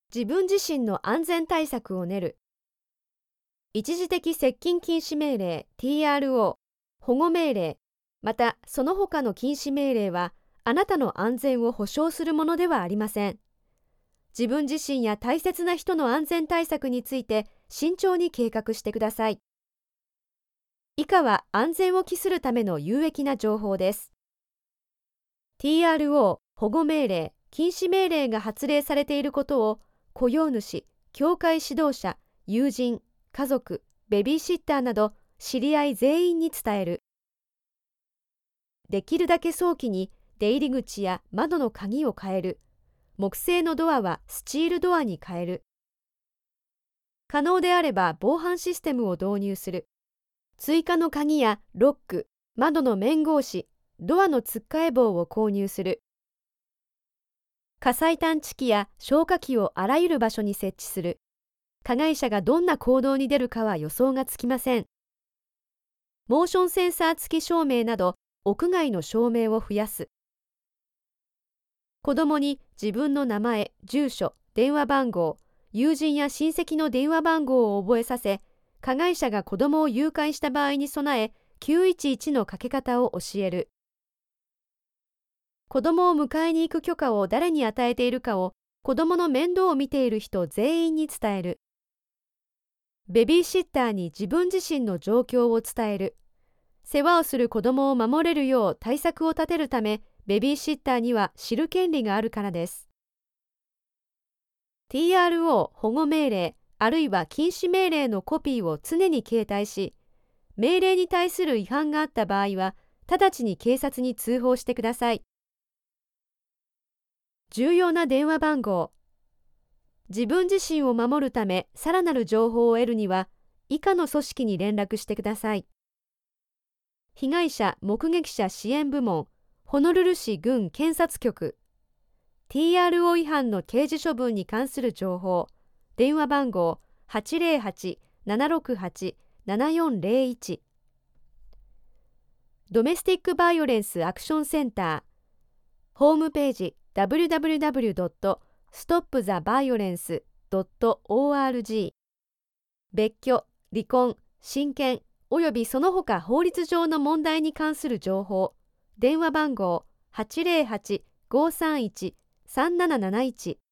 自分自身の安全対策を練る。一時的接近禁止命令 TRO、保護命令、またその他の禁止命令はあなたの安全を保障するものではありません。自分自身や大切な人の安全対策について慎重に計画してください。以下は安全を期するための有益な情報です。TRO、保護命令、禁止命令が発令されていることを雇用主、教会指導者、友人、家族、ベビーシッターなど知り合い全員に伝える。できるだけ早期に出入り口や窓の鍵を変える。木製のドアはスチールドアに変える。可能であれば防犯システムを導入する。追加の鍵やロック、窓の面格子、ドアのつっかえ棒を購入する。火災探知機や消火器をあらゆる場所に設置する。加害者がどんな行動に出るかは予想がつきません。モーションセンサー付き照明など屋外の照明を増やす。子供に自分の名前、住所、電話番号、友人や親戚の電話番号を覚えさせ、加害者が子供を誘拐した場合に備え、911のかけ方を教える。子供を迎えに行く許可を誰に与えているかを子供の面倒を見ている人全員に伝える。ベビーシッターに自分自身の状況を伝える。世話をする子供を守れるよう対策を立てるため、ベビーシッターには知る権利があるからです。TRO 保護命令あるいは禁止命令のコピーを常に携帯し、命令に対する違反があった場合は、直ちに警察に通報してください。重要な電話番号。自分自身を守るためさらなる情報を得るには、以下の組織に連絡してください。被害者目撃者支援部門、ホノルル市軍検察局。TRO 違反の刑事処分に関する情報。電話番号 808-768-7401。ドメスティックバイオレンスアクションセンター。ホームページwww.stoptheviolence.org。 別居、離婚、親権およびその他法律上の問題に関する情報。電話番号 808-531-3771。